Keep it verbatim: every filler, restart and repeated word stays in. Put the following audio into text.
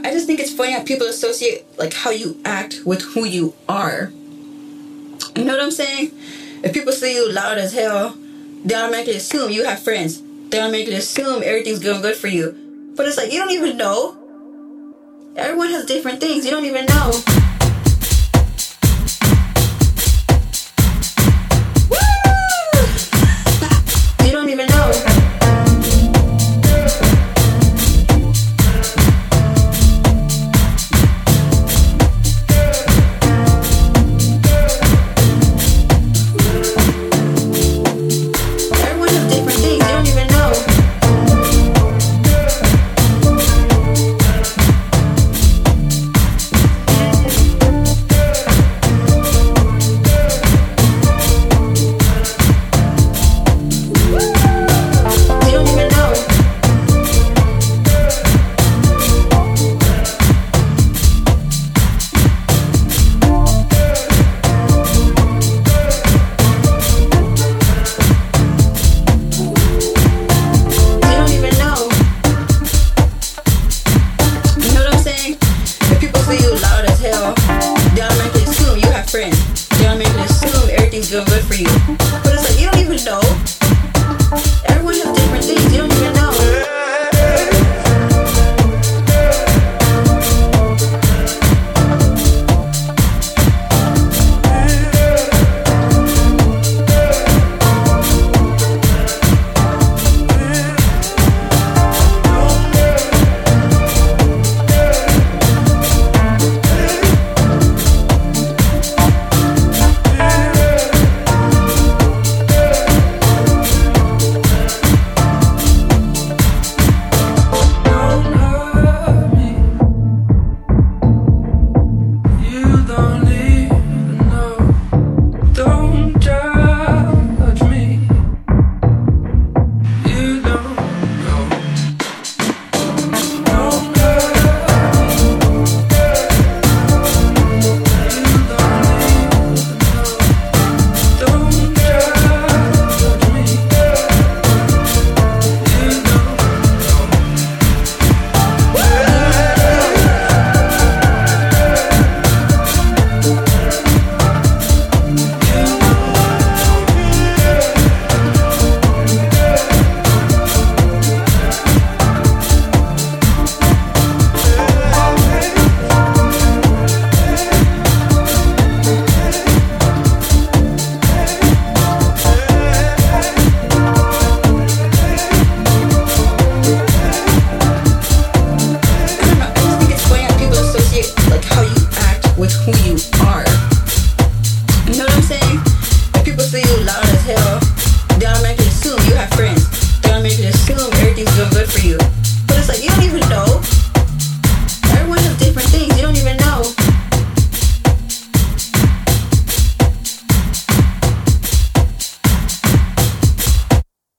I just think it's funny how people associate like how you act with who you are. You know what I'm saying? If people see you loud as hell, they automatically assume you have friends. They automatically assume everything's going good for you. But it's like, you don't even know. Everyone has different things. You don't even know. Woo! You don't even know. Friends. They automatically assume everything's going good for you.